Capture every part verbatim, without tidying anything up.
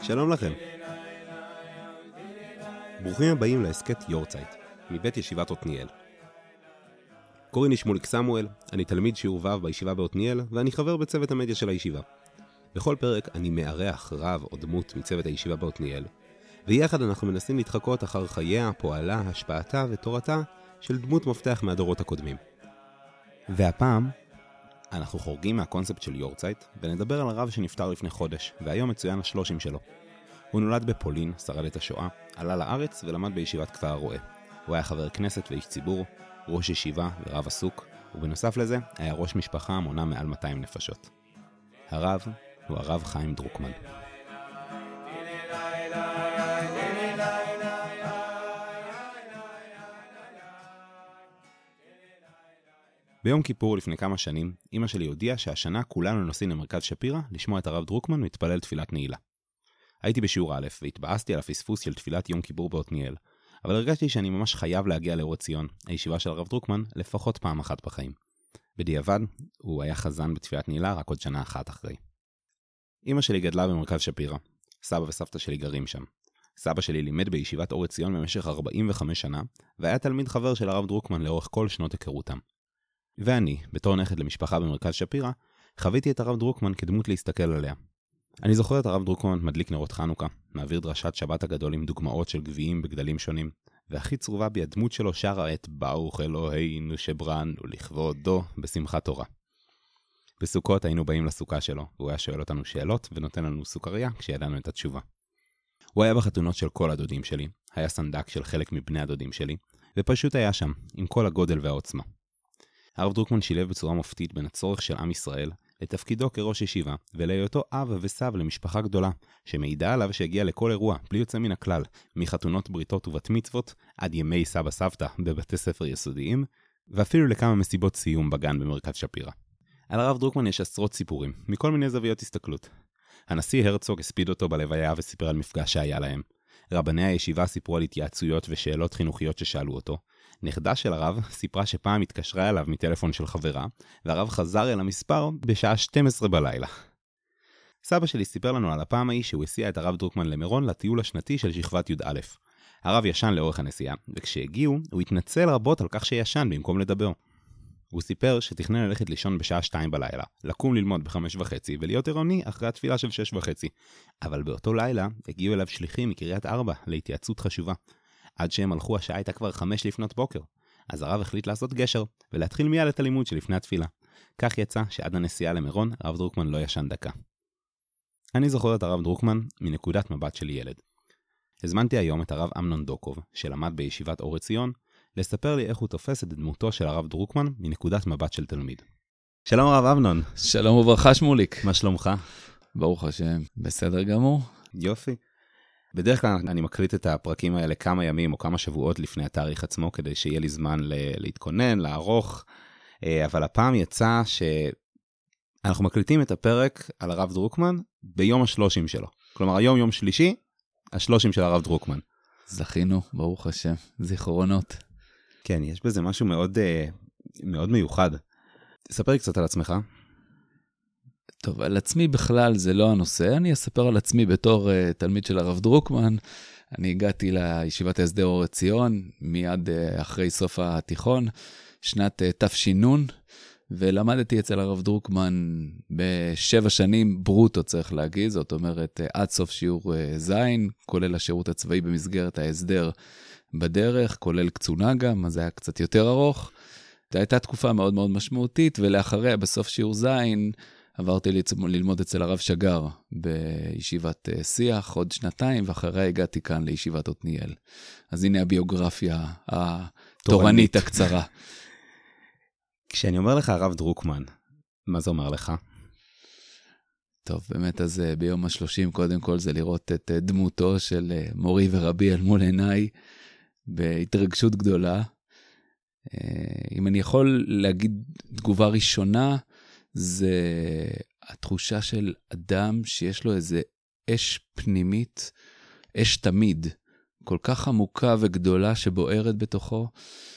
שלום לכם. ברוכים הבאים להסכת יורצייט, מבית ישיבת עתניאל. קוראים לי שמוליק סמואל, אני תלמיד שיעור ו' בישיבה בעתניאל, ואני חבר בצוות המדיה של הישיבה. בכל פרק אני מארח רב או דמות מצוות הישיבה בעתניאל, ויחד אנחנו מנסים להתחקות אחר חייה, פועלה, השפעתה ותורתה של דמות מפתח מהדורות הקודמים. והפעם אנחנו חורגים מהקונספט של יורצייט, ונדבר על הרב שנפטר לפני חודש, והיום מצוין השלושים שלו. הוא נולד בפולין, שרד את השואה, עלה לארץ ולמד בישיבת כפר הרועה. הוא היה חבר כנסת ואיש ציבור, ראש ישיבה ורב עסוק, ובנוסף לזה היה ראש משפחה המונה מעל מאתיים נפשות. הרב הוא הרב חיים דרוקמן. ביום כיפור לפני כמה שנים, אמא שלי הודיעה שהשנה כולנו נוסעים למרכז שפירא לשמוע את הרב דרוקמן מתפלל תפילת נעילה. הייתי בשיעור א' והתבאסתי על הפספוס של תפילת יום כיפור בעתניאל, אבל הרגשתי שאני ממש חייב להגיע לאור עציון, הישיבה של הרב דרוקמן, לפחות פעם אחת בחיים. בדיעבד, הוא היה חזן בתפילת נעילה רק עוד שנה אחת אחרי. אמא שלי גדלה במרכז שפירא, סבא וסבתא שלי גרים שם. סבא שלי לימד בישיבת אור עציון במשך ארבעים וחמש שנה, והיה תלמיד חבר של הרב דרוקמן לאורך כל שנות היכרותם. ואני, בתור נכד למשפחה במרכז שפירא, חוויתי את הרב דרוקמן כדמות להסתכל עליה. אני זוכר את הרב דרוקמן מדליק נרות חנוכה, מעביר דרשת שבת הגדול עם דוגמאות של גביעים בגדלים שונים, והכי צרובה בי הדמות שלו שרה את ברוך אלוהינו שברנו לכבודו בשמחת תורה. בסוכות היינו באים לסוכה שלו, והוא היה שואל אותנו שאלות ונותן לנו סוכריה כשידענו את התשובה. הוא היה בחתונות של כל הדודים שלי, היה סנדק של חלק מבני הדודים שלי, ופשוט היה שם, עם כל הגודל והעוצמה. הרב דרוקמן שילב בצורה מופתית בין הצורך של עם ישראל לתפקידו כראש ישיבה, ולהיותו אב וסב למשפחה גדולה, שמעידה עליו שהגיע לכל אירוע, בלי יוצא מן הכלל, מחתונות בריתות ובת מצוות, עד ימי סבא סבתא בבתי ספר יסודיים, ואפילו לכמה מסיבות סיום בגן במרכז שפירא. על הרב דרוקמן יש עשרות סיפורים, מכל מיני זוויות הסתכלות. הנשיא הרצוג הספיד אותו בלוויה וסיפר על מפגש שהיה להם. רבני הישיבה סיפרו על התייעצויות ושאלות חינוכיות ששאלו אותו. נכדה של הרב סיפרה שפעם התקשרה אליו מטלפון של חברה, והרב חזר אל המספר בשעה שתים עשרה בלילה. סבא שלי סיפר לנו על הפעם ההיא שהוא הסיע את הרב דרוקמן למירון לטיול השנתי של שכבת י"א. הרב ישן לאורך הנסיעה, וכשהגיעו הוא התנצל רבות על כך שישן במקום לדבר. הוא סיפר שתכנן ללכת לישון בשעה שתיים בלילה, לקום ללמוד בחמש וחצי ולהיות עירוני אחרי התפילה של שש וחצי. אבל באותו לילה הגיעו אליו שליחים מקריית ארבע להתייעצות חשובה. עד שהם הלכו השעה הייתה כבר חמש לפנות בוקר. אז הרב החליט לעשות גשר ולהתחיל מיד את הלימוד שלפני התפילה. כך יצא שעד הנסיעה למירון הרב דרוקמן לא ישן דקה. אני זוכר את הרב דרוקמן מנקודת מבט של ילד. הזמנתי היום את הרב אמנון דוקוב, שלמד בישיבת אור עציון, לספר לי איך הוא תופס את דמותו של הרב דרוקמן מנקודת מבט של תלמיד. שלום הרב אמנון. שלום וברכה שמוליק. מה שלומך? ברוך השם, בסדר גמור. יופי. בדרך כלל אני מקליט את הפרקים האלה כמה ימים או כמה שבועות לפני התאריך עצמו, כדי שיהיה לי זמן להתכונן, לערוך, אבל הפעם יצא שאנחנו מקליטים את הפרק על הרב דרוקמן ביום השלושים שלו. כלומר, היום יום שלישי, השלושים של הרב דרוקמן. זכינו, ברוך השם, זיכרונות. כן, יש בזה משהו מאוד, מאוד מיוחד. תספר לי קצת על עצמך. טוב, על עצמי בכלל זה לא הנושא, אני אספר על עצמי בתור uh, תלמיד של הרב דרוקמן. אני הגעתי לישיבת ההסדר אור עציון מיד uh, אחרי סוף התיכון, שנת uh, תש"ן, ולמדתי אצל הרב דרוקמן בשבע שנים ברוטו צריך להגיד, זאת אומרת uh, עד סוף שיעור uh, זין, כולל השירות הצבאי במסגרת ההסדר בדרך, כולל קצונה גם, אז זה היה קצת יותר ארוך. זו הייתה תקופה מאוד מאוד משמעותית, ולאחריה בסוף שיעור זין, עברתי ללמוד אצל הרב שגר בישיבת שיח עוד שנתיים, ואחריה הגעתי כאן לישיבת עתניאל. אז הנה הביוגרפיה התורנית הקצרה. כשאני אומר לך הרב דרוקמן, מה זה אומר לך? טוב, באמת אז ביום השלושים קודם כל זה לראות את דמותו של מורי ורבי אל מול עיניי, בהתרגשות גדולה. אם אני יכול להגיד תגובה ראשונה, זה התחושה של אדם שיש לו איזה אש פנימית, אש תמיד, כל כך עמוקה וגדולה שבוערת בתוכו,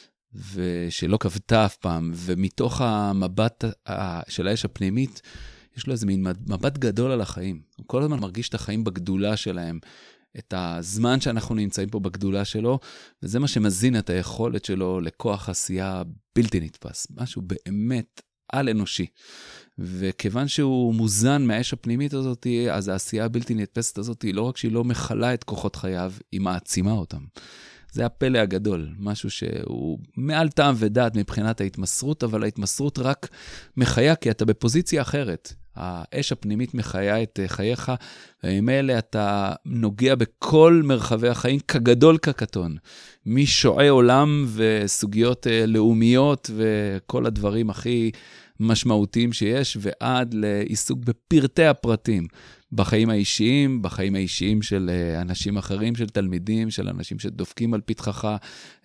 ושלא כבתה אף פעם, ומתוך המבט של האש הפנימית, יש לו איזה מין מבט גדול על החיים. הוא כל הזמן מרגיש את החיים בגדולה שלהם, את הזמן שאנחנו נמצאים פה בגדולה שלו, וזה מה שמזין את היכולת שלו לכוח עשייה בלתי נתפס. משהו באמת על אנושי. וכיוון שהוא מוזן מהאש הפנימית הזאת, אז העשייה הבלתי נתפסת הזאת, לא רק שהיא לא מחלה את כוחות חייו, היא מעצימה אותם. זה הפלא הגדול, משהו שהוא מעל טעם ודעת מבחינת ההתמסרות, אבל ההתמסרות רק מחיה, כי אתה בפוזיציה אחרת. האש הפנימית מחיה את חייך, וממילא אתה נוגע בכל מרחבי החיים, כגדול כקטון. משועי עולם וסוגיות לאומיות, וכל הדברים הכי משמעותיים שיש, ועד לעיסוק בפרטי הפרטים. בחיים האישיים, בחיים האישיים של אנשים אחרים, של תלמידים, של אנשים שדופקים על פתחך,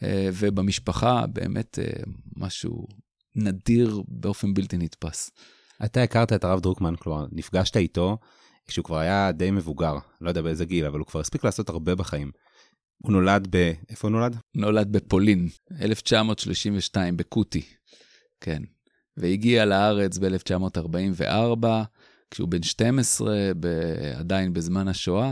ובמשפחה, באמת משהו נדיר באופן בלתי נתפס. אתה הכרת את הרב דרוקמן, כלומר, נפגשת איתו, כשהוא כבר היה די מבוגר, לא יודע באיזה גיל, אבל הוא כבר הספיק לעשות הרבה בחיים. הוא נולד ב... איפה הוא נולד? נולד בפולין, אלף תשע מאות שלושים ושתיים, בקוטי, כן. והגיע לארץ ב-אלף תשע מאות ארבעים וארבע, כשהוא בן שתים עשרה, ב- עדיין בזמן השואה,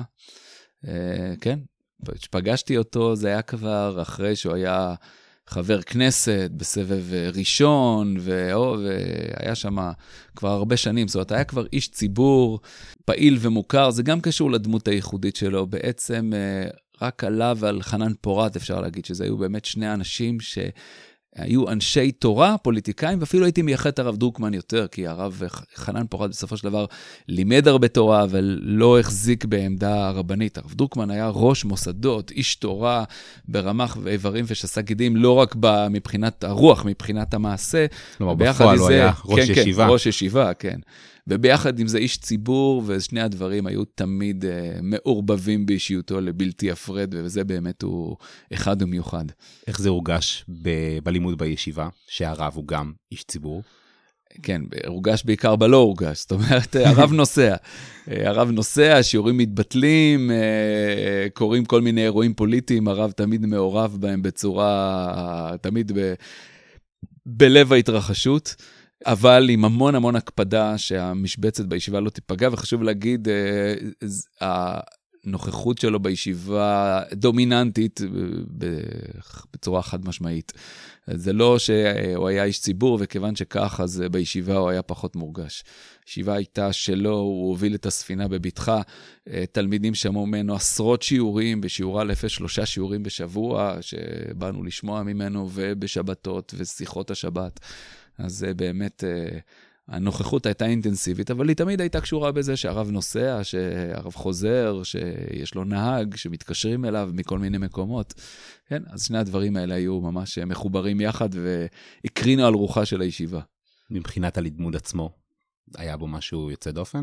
אה, כן, כשפגשתי אותו, זה היה כבר אחרי שהוא היה חבר כנסת, בסבב ראשון, ו- והיה שם כבר הרבה שנים, זאת אומרת, היה כבר איש ציבור, פעיל ומוכר, זה גם קשור לדמות הייחודית שלו, בעצם אה, רק עליו ועל חנן פורת, אפשר להגיד, שזה היו באמת שני אנשים ש... היו אנשי תורה, פוליטיקאים, ואפילו הייתי מייחד את הרב דרוקמן יותר, כי הרב חנן פורת בסופו של דבר לימד הרבה תורה, אבל לא החזיק בעמדה רבנית. הרב דרוקמן היה ראש מוסדות, איש תורה, ברמ"ח ואיברים ושס"ה גידים, לא רק מבחינת הרוח, מבחינת המעשה. כלומר, בפועל הוא היה ראש כן, ישיבה. כן, ראש ישיבה, כן. וביחד עם זה איש ציבור, ושני הדברים היו תמיד uh, מעורבבים באישיותו לבלתי הפרד, וזה באמת הוא אחד ומיוחד. איך זה הורגש ב- בלימוד בישיבה, שהרב הוא גם איש ציבור? כן, הורגש בעיקר בלא הורגש, זאת אומרת, הרב נוסע. הרב נוסע, שיעורים מתבטלים, קוראים כל מיני אירועים פוליטיים, הרב תמיד מעורב בהם בצורה, תמיד ב- בלב ההתרחשות. אבל עם המון המון הקפדה שהמשבצת בישיבה לא תיפגע, וחשוב להגיד, הנוכחות שלו בישיבה דומיננטית בצורה חד משמעית. זה לא שהוא היה איש ציבור, וכיוון שכך, אז בישיבה הוא היה פחות מורגש. הישיבה הייתה שלו, הוא הוביל את הספינה בביטחה, תלמידים שמעו ממנו עשרות שיעורים, בשיעור א' שלושה שיעורים בשבוע, שבאנו לשמוע ממנו, ובשבתות ושיחות השבת. אז באמת הנוכחות הייתה אינטנסיבית, אבל היא תמיד הייתה קשורה בזה שהרב נוסע, שהרב חוזר, שיש לו נהג, שמתקשרים אליו מכל מיני מקומות. כן, אז שני הדברים האלה היו ממש מחוברים יחד, והקרינו על רוחה של הישיבה. מבחינת הלימוד עצמו, היה בו משהו יוצא דופן?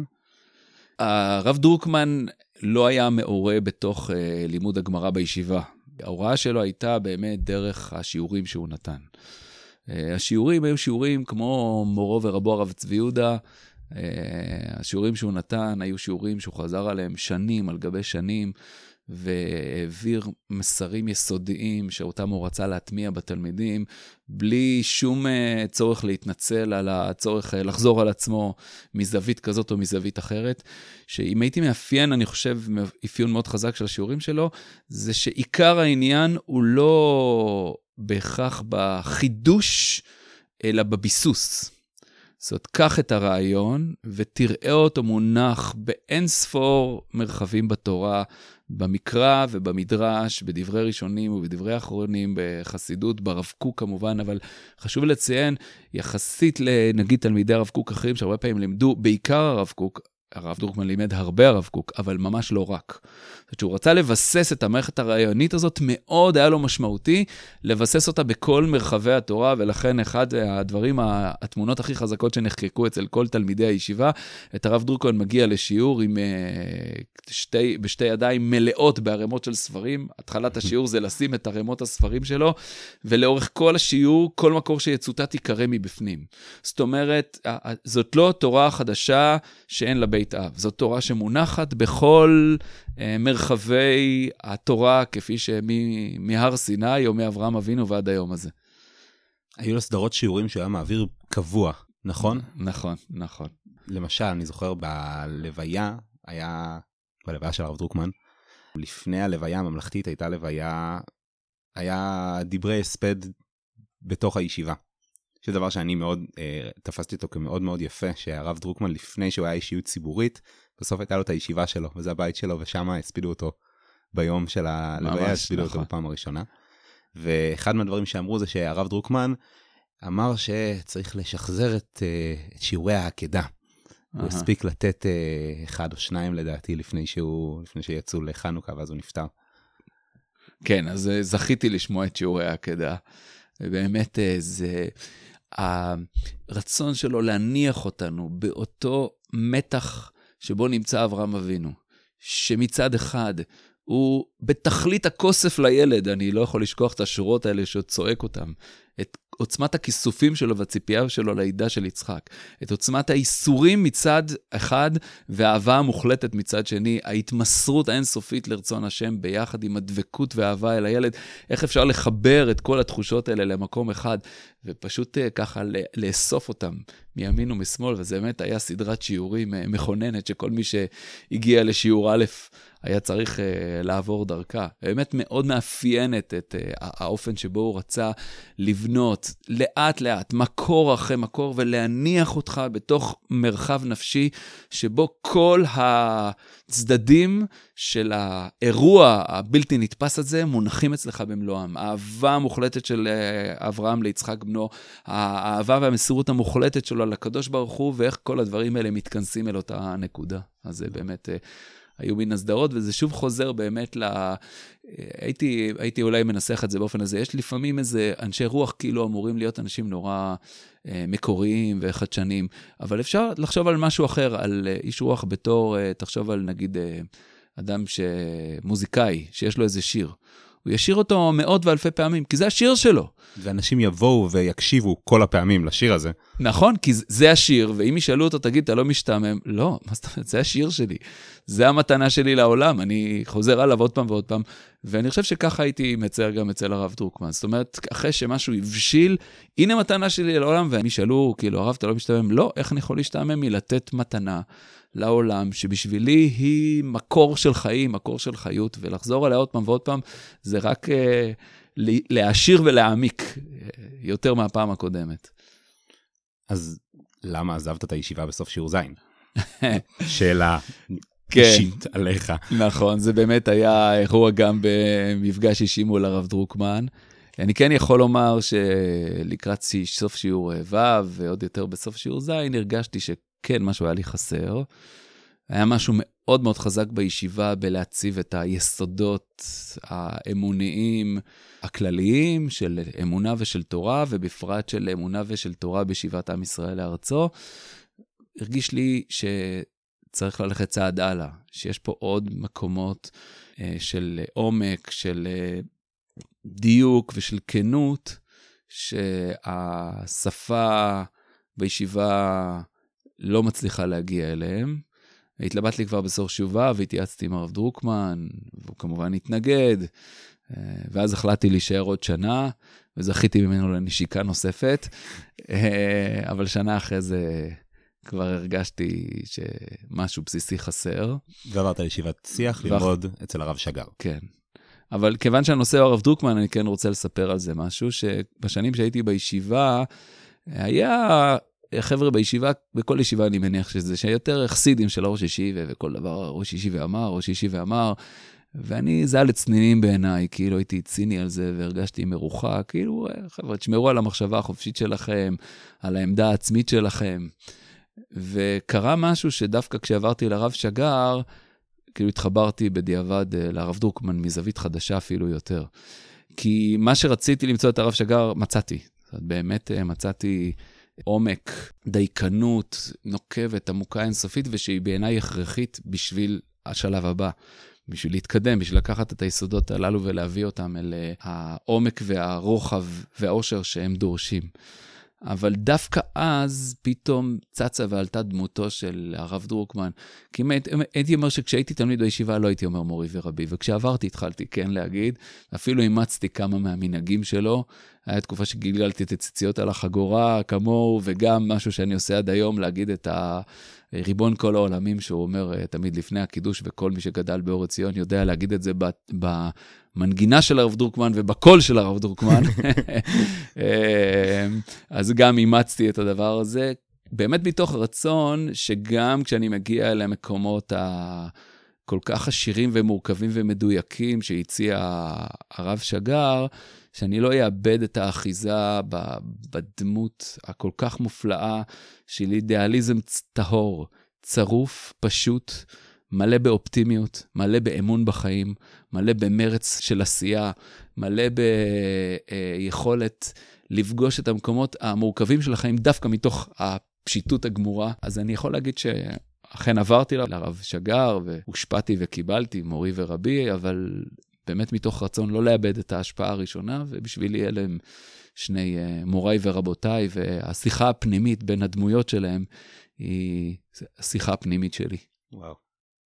הרב דרוקמן לא היה מעורה בתוך לימוד הגמרא בישיבה. ההוראה שלו הייתה באמת דרך השיעורים שהוא נתן. השיעורים היו שיעורים כמו מורו ורבו הרב צבי יהודה, השיעורים שהוא נתן היו שיעורים שהוא חזר עליהם שנים על גבי שנים, והעביר מסרים יסודיים שאותם הוא רצה להטמיע בתלמידים, בלי שום צורך להתנצל על הצורך לחזור על עצמו מזווית כזאת או מזווית אחרת, שאם הייתי מאפיין, אני חושב, אפיון מאוד חזק של השיעורים שלו, זה שעיקר העניין הוא לא בהכרח בחידוש, אלא בביסוס. זאת אומרת, קח את הרעיון ותראה אותו מונח באין ספור מרחבים בתורה, במקרא ובמדרש, בדברי ראשונים ובדברי אחרונים, בחסידות, ברב קוק כמובן, אבל חשוב לציין, יחסית לנגיד תלמידי הרב קוק אחרים, שהרבה פעמים לימדו, בעיקר הרב קוק, הרב דרוקמן לימד הרבה הרב קוק, אבל ממש לא רק. זאת אומרת שהוא רצה לבסס את המערכת הרעיונית הזאת, מאוד היה לו משמעותי, לבסס אותה בכל מרחבי התורה, ולכן אחד הדברים, התמונות הכי חזקות שנחקקו אצל כל תלמידי הישיבה, את הרב דרוקמן מגיע לשיעור עם שתי, בשתי ידיים מלאות בערימות של ספרים, התחלת השיעור זה לשים את ערימות הספרים שלו, ולאורך כל השיעור, כל מקור שיצוטט יקרא מבפנים. זאת אומרת, זאת לא תורה חדשה שאין לה בית אב. זאת תורה שמונחת בכל אה, מרחבי התורה, כפי שמהר סיני או מאברהם אבינו ועד היום הזה. היו לו סדרות שיעורים שהוא היה מעביר קבוע נכון? נכון, נכון. למשל, אני זוכר בלוויה, היה, בלוויה של הרב דרוקמן, לפני הלוויה הממלכתית הייתה לוויה, היה דברי הספד בתוך הישיבה. שזה דבר שאני מאוד, אה, תפסתי אותו כמאוד מאוד יפה, שהרב דרוקמן לפני שהוא היה אישיות ציבורית, בסוף הייתה לו את הישיבה שלו, וזה הבית שלו, ושם הספידו אותו ביום של הלוויה, הספידו נכון. אותו בפעם הראשונה. ואחד מהדברים שאמרו זה שהרב דרוקמן אמר שצריך לשחזר את, את שיעורי העקדה. הוא הספיק לתת אחד או שניים לדעתי לפני שהוא, לפני שיצאו לחנוכה, ואז הוא נפטר. כן, אז זכיתי לשמוע את שיעורי העקדה. ובאמת זה הרצון שלו להניח אותנו באותו מתח שבו נמצא אברהם אבינו, שמצד אחד הוא בתכלית הכוסף לילד, אני לא יכול לשכוח את השורות האלה שהוא צועק אותם, את עוצמת הכיסופים שלו והציפייה שלו לידה של יצחק, את עוצמת האיסורים מצד אחד והאהבה המוחלטת מצד שני, ההתמסרות האינסופית לרצון השם ביחד עם הדבקות והאהבה אל הילד, איך אפשר לחבר את כל התחושות האלה למקום אחד, ופשוט ככה לאסוף אותם מימין ומשמאל, וזה באמת היה סדרת שיעורים מכוננת, שכל מי שהגיע לשיעור א' היה צריך uh, לעבור דרכה. באמת מאוד מאפיינת את uh, האופן שבו הוא רצה לבנות לאט לאט, מקור אחרי מקור, ולהניח אותך בתוך מרחב נפשי, שבו כל הצדדים של האירוע הבלתי נתפס הזה, מונחים אצלך במלואם. האהבה המוחלטת של uh, אברהם ליצחק בנו, האהבה והמסירות המוחלטת שלו לקדוש ברוך הוא, ואיך כל הדברים האלה מתכנסים אל אותה נקודה. אז זה באמת... Uh, היו מן הסדרות, וזה שוב חוזר באמת ל... הייתי, הייתי אולי מנסח את זה באופן הזה. יש לפעמים איזה אנשי רוח כאילו אמורים להיות אנשים נורא אה, מקוריים וחדשנים, אבל אפשר לחשוב על משהו אחר, על אה, איש רוח בתור, אה, תחשוב על נגיד אה, אדם שמוזיקאי, שיש לו איזה שיר. הוא ישיר אותו מאות ואלפי פעמים, כי זה השיר שלו. ואנשים יבואו ויקשיבו כל הפעמים לשיר הזה. נכון, כי זה השיר, ואם ישאלו אותו, תגיד, אתה לא משתעמם? לא, מה זאת אומרת, זה השיר שלי. זה המתנה שלי לעולם, אני חוזר עליו עוד פעם ועוד פעם, ואני חושב שככה הייתי מצייר גם אצל הרב דרוקמן. זאת אומרת, אחרי שמשהו יבשיל, הנה מתנה שלי לעולם, והם ישאלו, כאילו, הרב, אתה לא משתעמם? לא, איך אני יכול להשתעמם מלתת מתנה לעולם, שבשבילי היא מקור של חיים, מקור של חיות, ולחזור עליה עוד פעם ועוד פעם, זה רק אה, להעשיר ולהעמיק, אה, יותר מהפעם הקודמת. אז למה עזבת את הישיבה בסוף שיעור זין? שאלה אישית עליך. נכון, זה באמת היה אירוע גם במפגש אישי מול הרב דרוקמן. אני כן יכול לומר שלקראת סוף שיעור ו' ועוד יותר בסוף שיעור זין, הרגשתי שכן, משהו היה לי חסר. היה משהו מאוד מאוד חזק בישיבה בלהציב את היסודות האמוניים הכלליים של אמונה ושל תורה, ובפרט של אמונה ושל תורה בשיבת עם ישראל לארצו. הרגיש לי שצריך ללכת צעד הלאה, שיש פה עוד מקומות של עומק, של דיוק ושל כנות, שהשפה בישיבה לא מצליחה להגיע אליהם. התלבט לי כבר בסור שובה, והתייעצתי עם הרב דרוקמן, והוא כמובן התנגד, ואז החלטתי להישאר עוד שנה, וזכיתי ממנו לנשיקה נוספת, אבל שנה אחרי זה כבר הרגשתי שמשהו בסיסי חסר. ועברת לישיבת שיח ללמוד אצל הרב שגר. כן. אבל כיוון שהנושא הוא הרב דרוקמן, אני כן רוצה לספר על זה משהו, שבשנים שהייתי בישיבה, היה חבר'ה בישיבה, בכל ישיבה אני מניח שזה שיותר חסידים של הראש ישיבה, וכל דבר ראש ישיבה אמר, ראש ישיבה אמר, ואני, זה היה לצנינים בעיניי, כאילו הייתי ציני על זה, והרגשתי מרוחה, כאילו, חבר'ה, תשמרו על המחשבה החופשית שלכם, על העמדה העצמית שלכם, וקרה משהו שדווקא כשעברתי לרב שגר, כאילו התחברתי בדיעבד לרב דרוקמן מזווית חדשה אפילו יותר. כי מה שרציתי למצוא את הרב שגר, מצאתי. באמת מצאתי עומק, דייקנות, נוקבת, עמוקה אינסופית, ושהיא בעיניי הכרחית בשביל השלב הבא. בשביל להתקדם, בשביל לקחת את היסודות הללו ולהביא אותם אל העומק והרוחב והאושר שהם דורשים. אבל דווקא אז פתאום צצה ועלתה דמותו של הרב דרוקמן. כי הייתי אומר שכשהייתי תלמיד בישיבה לא הייתי אומר מורי ורבי, וכשעברתי התחלתי כן להגיד, אפילו אימצתי כמה מהמנהגים שלו, היה תקופה שגלגלתי את הציציות על החגורה כמוהו, וגם משהו שאני עושה עד היום, להגיד את הריבון כל העולמים, שהוא אומר תמיד לפני הקידוש, וכל מי שגדל באור עציון יודע להגיד את זה במנגינה של הרב דרוקמן, ובקול של הרב דרוקמן. אז גם אימצתי את הדבר הזה, באמת מתוך רצון, שגם כשאני מגיע אל המקומות ה... כל כך עשירים ומורכבים ומדויקים שהציע הרב שגר, שאני לא אאבד את האחיזה בדמות הכל כך מופלאה של אידיאליזם טהור, צרוף, פשוט, מלא באופטימיות, מלא באמון בחיים, מלא במרץ של עשייה, מלא ביכולת לפגוש את המקומות המורכבים של החיים, דווקא מתוך הפשיטות הגמורה. אז אני יכול להגיד ש... אכן עברתי לרב שגר, והושפעתי וקיבלתי, מורי ורבי, אבל באמת מתוך רצון לא לאבד את ההשפעה הראשונה, ובשבילי אלה הם שני מוריי ורבותיי, והשיחה הפנימית בין הדמויות שלהם, היא השיחה הפנימית שלי. וואו.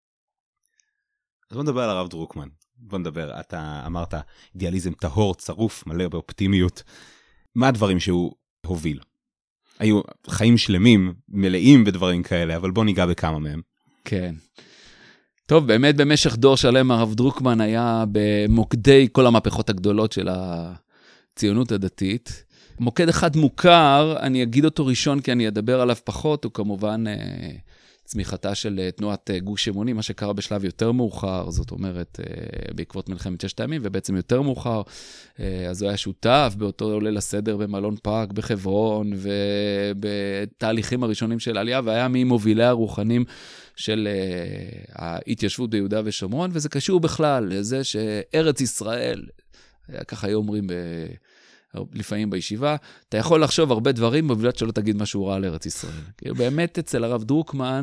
אז בוא נדבר על הרב דרוקמן. בוא נדבר, אתה אמרת, אידיאליזם טהור, צרוף, מלא באופטימיות. מה הדברים שהוא הוביל? היו חיים שלמים, מלאים בדברים כאלה, אבל בוא ניגע בכמה מהם. כן. טוב, באמת במשך דור שלם הרב דרוקמן היה במוקדי כל המהפכות הגדולות של הציונות הדתית. מוקד אחד מוכר, אני אגיד אותו ראשון כי אני אדבר עליו פחות, הוא כמובן צמיחתה של תנועת גוש אמונים, מה שקרה בשלב יותר מאוחר, זאת אומרת, בעקבות מלחמת ששת הימים, ובעצם יותר מאוחר, אז הוא היה שותף באותו ליל הסדר במלון פארק בחברון, ובתהליכים הראשונים של העלייה, והיה ממובילי הרוחנים של ההתיישבות ביהודה ושומרון, וזה קשור בכלל לזה שארץ ישראל, ככה היו אומרים ב... לפעמים בישיבה, אתה יכול לחשוב הרבה דברים, בבלת שלא תגיד משהו רע על ארץ ישראל. כי באמת אצל הרב דרוקמן,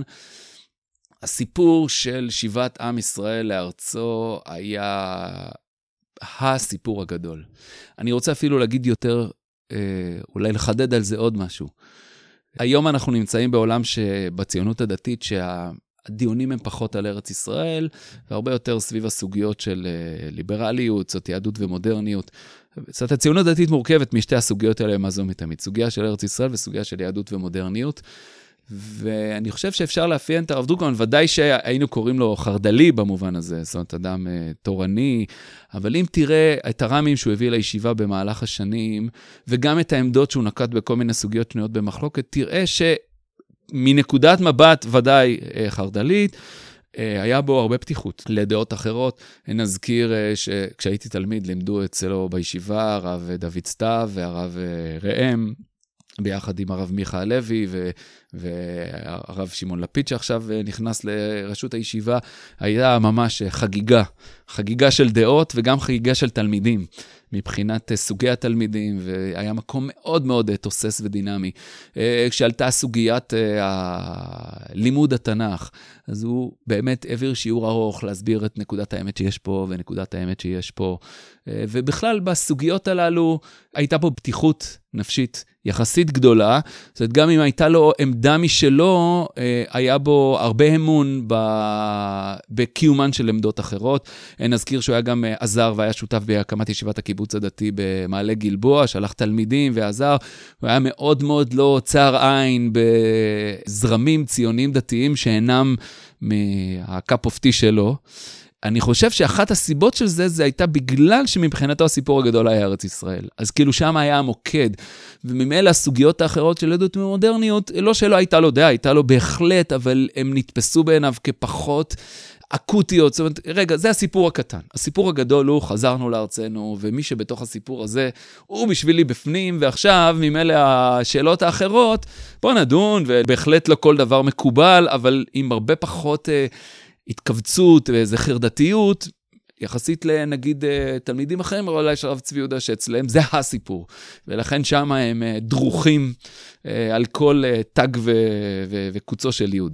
הסיפור של שיבת עם ישראל לארצו היה הסיפור הגדול. אני רוצה אפילו להגיד יותר, אולי לחדד על זה עוד משהו. היום אנחנו נמצאים בעולם שבציונות הדתית, שהדיונים הם פחות על ארץ ישראל, והרבה יותר סביב הסוגיות של ליברליות, זאת יהדות ומודרניות. זאת הציונות הדתית מורכבת משתי הסוגיות האלה מזו מתמיד, סוגיה של ארץ ישראל וסוגיה של יהדות ומודרניות, ואני חושב שאפשר לאפיין את הרב דרוקמן, ודאי שהיינו קוראים לו חרדלי במובן הזה, זאת אומרת אדם תורני, אבל אם תראה את הרמים שהוא הביא לישיבה במהלך השנים, וגם את העמדות שהוא נקט בכל מיני סוגיות שנויות במחלוקת, תראה שמנקודת מבט ודאי חרדלית, היה בו הרבה פתיחות לדעות אחרות. נזכיר שכשהייתי תלמיד לימדו אצלו בישיבה הרב דוד סתיו והרב ראם, ביחד עם הרב מיכה לוי ו... והרב שמעון לפיד שעכשיו נכנס לרשות הישיבה, היה ממש חגיגה, חגיגה של דעות וגם חגיגה של תלמידים, מבחינת סוגי התלמידים, והיה מקום מאוד מאוד תוסס ודינמי. כשעלתה סוגיית לימוד התנ"ך, אז הוא באמת העביר שיעור ארוך להסביר את נקודת האמת שיש פה ונקודת האמת שיש פה, ובכלל בסוגיות הללו הייתה פה פתיחות נפשית יחסית גדולה, זאת אומרת גם אם הייתה לו עמדה משלו, היה בו הרבה אמון בקיומן של עמדות אחרות. נזכיר שהוא היה גם עזר והיה שותף בהקמת ישיבת הקיבוץ הדתי במעלה גלבוע, שלח תלמידים ועזר, הוא היה מאוד מאוד לא צער עין בזרמים ציוניים דתיים שאינם מהקאפ אוף טי שלו. אני חושב שאחת הסיבות של זה, זה הייתה בגלל שמבחינתו הסיפור הגדול היה ארץ ישראל. אז כאילו שם היה המוקד, וממילא הסוגיות האחרות של יהדות ומודרניות, לא שלא הייתה לו דעה, הייתה לו בהחלט, אבל הם נתפסו בעיניו כפחות אקוטיות. זאת אומרת, רגע, זה הסיפור הקטן. הסיפור הגדול הוא, חזרנו לארצנו, ומי שבתוך הסיפור הזה, הוא בשבילי בפנים, ועכשיו, ממילא השאלות האחרות, בוא נדון, ובהחלט לא כל דבר מקובל, אבל עם הרבה פחות התכווצות ואיזו חרדתיות, יחסית לנגיד תלמידים אחרים, אבל אולי של הרב צבי יהודה שאצלם, זה הסיפור. ולכן שם הם דרוכים על כל תג ו- ו- וקוצו של יהוד.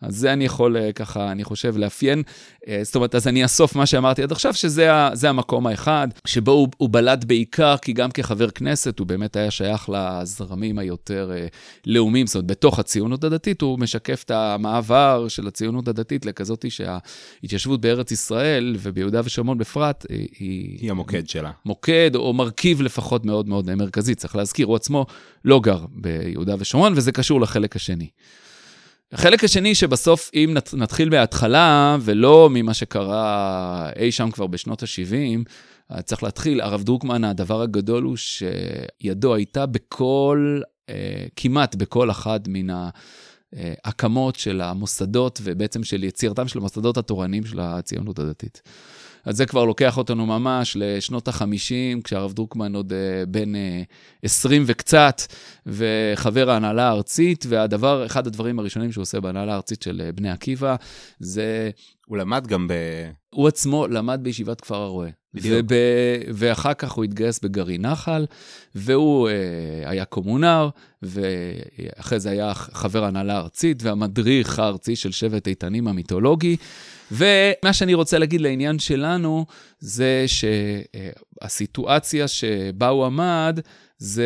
אז זה אני יכול ככה, אני חושב, לאפיין. זאת אומרת, אז אני אסוף מה שאמרתי עד עכשיו, שזה המקום האחד, שבו הוא, הוא בלט בעיקר, כי גם כחבר כנסת, הוא באמת היה שייך לזרמים היותר לאומיים, זאת אומרת, בתוך הציונות הדתית, הוא משקף את המעבר של הציונות הדתית לכזאת שההתיישבות בארץ ישראל, וביהודה ושומרון בפרט, היא... היא המוקד שלה. מוקד, או מרכיב לפחות מאוד מאוד מרכזי. צריך להזכיר, הוא עצמו לא גר ביהודה ושומרון, וזה קשור לחלק השני. החלק השני שבסוף, אם נתחיל מההתחלה, ולא ממה שקרה אי שם כבר בשנות ה-שבעים, צריך להתחיל, הרב דרוקמן, הדבר הגדול הוא שידו הייתה בכל, כמעט בכל אחד מן ההקמות של המוסדות, ובעצם של יצירתם של המוסדות התורניים של הציונות הדתית. אז זה כבר לוקח אותנו ממש לשנות ה-חמישים, כשהרב דרוקמן עוד בן עשרים וקצת, וחבר ההנהלה הארצית, והדבר, אחד הדברים הראשונים שהוא עושה בהנהלה הארצית של בני עקיבא, זה... הוא למד גם ב... הוא עצמו למד בישיבת כפר הרועה. וב... ואחר כך הוא התגייס בגרעין נחל, והוא אה, היה קומונר, ואחרי זה היה חבר ההנהלה הארצית, והמדריך הארצי של שבט איתנים המיתולוגי, ומה שאני רוצה להגיד לעניין שלנו, זה שהסיטואציה שבה הוא עמד, זה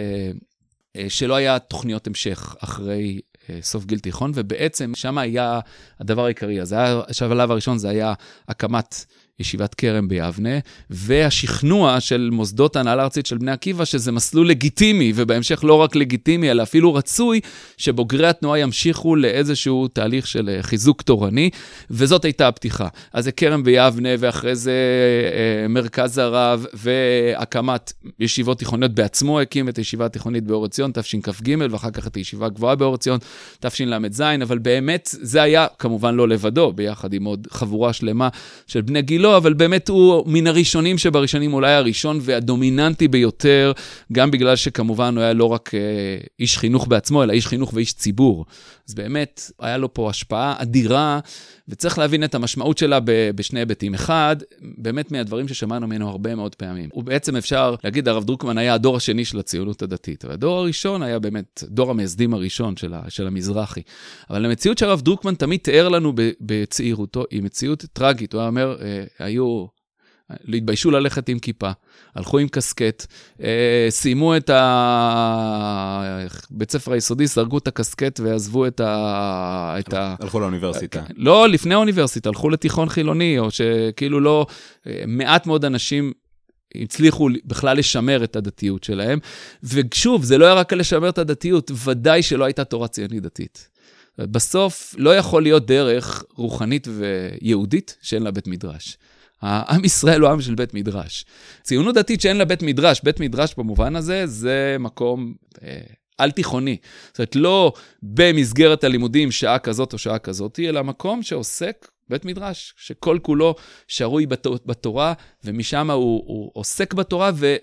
שלא היה תוכניות המשך אחרי סוף גיל תיכון, ובעצם שם היה הדבר העיקרי. אז השלב הראשון זה היה הקמת ישיבת כרם ביבנה, והשכנוע של מוסדות ההנהלה הארצית של בני עקיבא, שזה מסלול לגיטימי, ובהמשך לא רק לגיטימי, אלא אפילו רצוי, שבוגרי התנועה ימשיכו לאיזשהו תהליך של חיזוק תורני, וזאת הייתה הפתיחה. אז זה כרם ביבנה, ואחרי זה מרכז הרב, והקמת ישיבות תיכוניות בעצמו, הקים את הישיבה התיכונית באור עציון, תשכ"ג, ואחר כך את הישיבה הגבוהה באור עציון, תשל"ז, אבל באמת זה היה כמובן לא לבדו, ביחד עם עוד חבורה שלמה של בני גיל, לא, אבל באמת הוא מן הראשונים שבראשונים אולי הראשון והדומיננטי ביותר, גם בגלל שכמובן הוא היה לא רק אה, איש חינוך בעצמו, אלא איש חינוך ואיש ציבור. אז באמת היה לו פה השפעה אדירה, וצריך להבין את המשמעות שלה ב- בשני היבטים. אחד, באמת מהדברים ששמענו ממנו הרבה מאוד פעמים. ובעצם אפשר להגיד, הרב דרוקמן היה הדור השני של הציונות הדתית, והדור הראשון היה באמת דור המייסדים הראשון של, ה- של המזרחי. אבל המציאות שהרב דרוקמן תמיד תיאר לנו ב- בצעירותו, היא מציאות טרגית. הוא אומר, אה, היו... להתביישו ללכת עם כיפה, הלכו עם קסקט, אה, סיימו את הבית ספר היסודי, סרגו את הקסקט ועזבו את ה... את ה... הלכו לאוניברסיטה. לא, לפני האוניברסיטה, הלכו לתיכון חילוני, או שכאילו לא, מעט מאוד אנשים הצליחו בכלל לשמר את הדתיות שלהם, ושוב, זה לא היה רק לשמר את הדתיות, ודאי שלא הייתה תורה ציונית דתית. בסוף לא יכול להיות דרך רוחנית ויהודית שאין לה בית מדרש. העם ישראל הוא עם של בית מדרש. ציונות דתית שאין לה בית מדרש, בית מדרש במובן הזה, זה מקום אה, על תיכוני. זאת אומרת, לא במסגרת הלימודים שעה כזאת או שעה כזאת, אלא מקום שעוסק בית מדרש, שכל כולו שרוי בתורה, ומשם הוא, הוא עוסק בתורה, ו,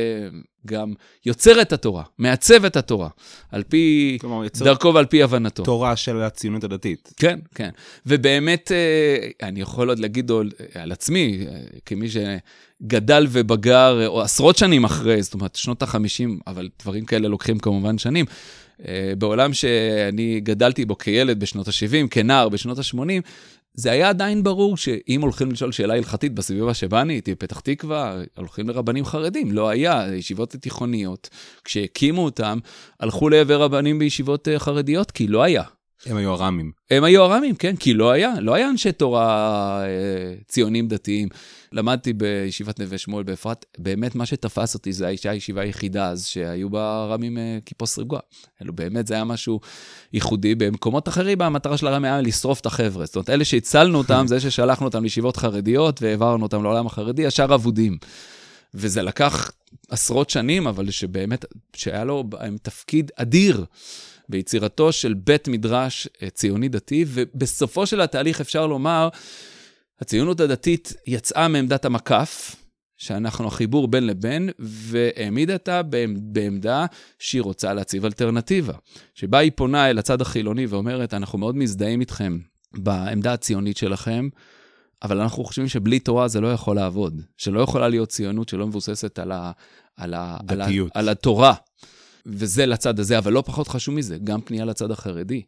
וגם יוצר את התורה, מעצב את התורה, על פי דרכו ועל פי הבנתו. תורה של הציונות הדתית. כן, כן. ובאמת, אני יכול עוד להגיד על עצמי, כמי שגדל ובגר, או עשרות שנים אחרי, זאת אומרת, שנות ה-חמישים, אבל דברים כאלה לוקחים כמובן שנים, בעולם שאני גדלתי בו כילד בשנות ה-שבעים, כנער בשנות ה-שמונים, זה היה עדיין ברור שאם הולכים לשאול שאלה הלכתית בסביבה שבה אני הייתי בפתח תקווה, הולכים לרבנים חרדים, לא היה, ישיבות תיכוניות, כשהקימו אותם, הלכו לעבר רבנים בישיבות חרדיות, כי לא היה. הם היו הרמים. הם היו הרמים, כן, כי לא היה, לא היה אנשי תורה ציונים דתיים. למדתי בישיבת נווה שמואל באפרת, באמת מה שתפס אותי זה האישה הישיבה היחידה אז, שהיו בה רמים כיפוס רגועה. אלו באמת זה היה משהו ייחודי. במקומות אחרים, המטרה של הרמי היה לשרוף את החבר'ה. זאת אומרת, אלה שהצלנו אותם, זה ששלחנו אותם לישיבות חרדיות, והעברנו אותם לעולם החרדי, ישר עבודים. וזה לקח עשרות שנים, אבל שבאמת, שהיה לו תפקיד אדיר, ביצירתו של בית מדרש ציוני דתי, ובסופו של התהליך אפשר לומר, הציונות הדתית יצאה מעמדת המקף, שאנחנו החיבור בין לבין, והעמידה אותה בעמדה שהיא רוצה להציב אלטרנטיבה, שבה היא פונה אל הצד החילוני ואומרת, אנחנו מאוד מזדהים איתכם בעמדה הציונית שלכם, אבל אנחנו חושבים שבלי תורה זה לא יכול לעבוד, שלא יכולה להיות ציונות שלא מבוססת על, ה, על, ה, על, ה, על התורה. וזה לצד הזה, אבל לא פחות חשוב מזה, גם פנייה לצד החרדי.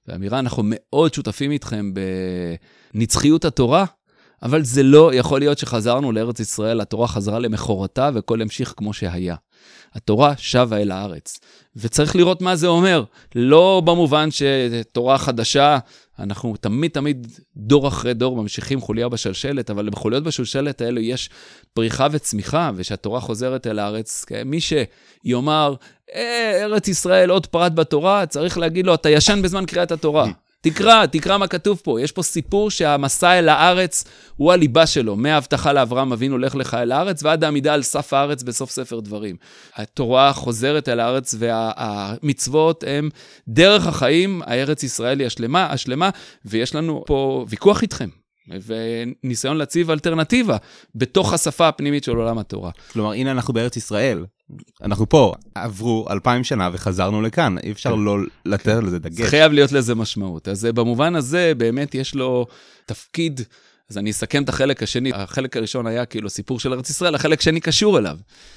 והאמירה, אנחנו מאוד שותפים איתכם בנצחיות התורה, אבל זה לא יכול להיות שחזרנו לארץ ישראל, התורה חזרה למחורתה וכל המשיך כמו שהיה. התורה שבה אל הארץ. וצריך לראות מה זה אומר. לא במובן שתורה חדשה, אנחנו תמיד תמיד דור אחרי דור ממשיכים חוליה בשלשלת, אבל בחוליות בשלשלת האלו יש פריחה וצמיחה, ושהתורה חוזרת אל הארץ. מי שיאמר, אה, ארץ ישראל עוד פרט בתורה, צריך להגיד לו, אתה ישן בזמן קריאת התורה. תקרא, תקרא מה כתוב פה. יש פה סיפור שהמסע אל הארץ הוא הליבה שלו. מההבטחה לאברהם אבינו הולך לך אל הארץ, ועד העמידה על סף הארץ בסוף ספר דברים. התורה חוזרת אל הארץ, והמצוות הם דרך החיים, הארץ ישראל היא השלמה, השלמה, ויש לנו פה ויכוח איתכם. וניסיון להציב אלטרנטיבה בתוך השפה הפנימית של עולם התורה. כלומר, הנה אנחנו בארץ ישראל. אנחנו פה, עברו אלפיים שנה וחזרנו לכאן, אי אפשר לא לתת לזה דגש. חייב להיות לזה משמעות. אז במובן הזה באמת יש לו תפקיד, אז אני אסכם את החלק השני, החלק הראשון היה כאילו סיפור של ארץ ישראל, החלק השני קשור אליו.